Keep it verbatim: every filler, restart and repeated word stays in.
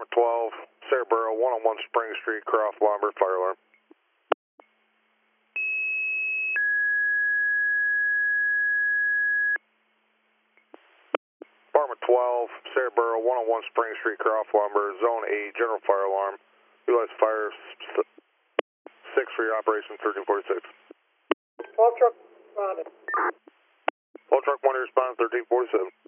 Department twelve, Cerebro, one oh one Spring Street, Croft Lumber, fire alarm. Department twelve, Cerebro, one oh one Spring Street, Croft Lumber, Zone eight, general fire alarm. Utilize fire six for your operation, thirteen forty-six. All truck responded. All truck one responded, thirteen forty-seven.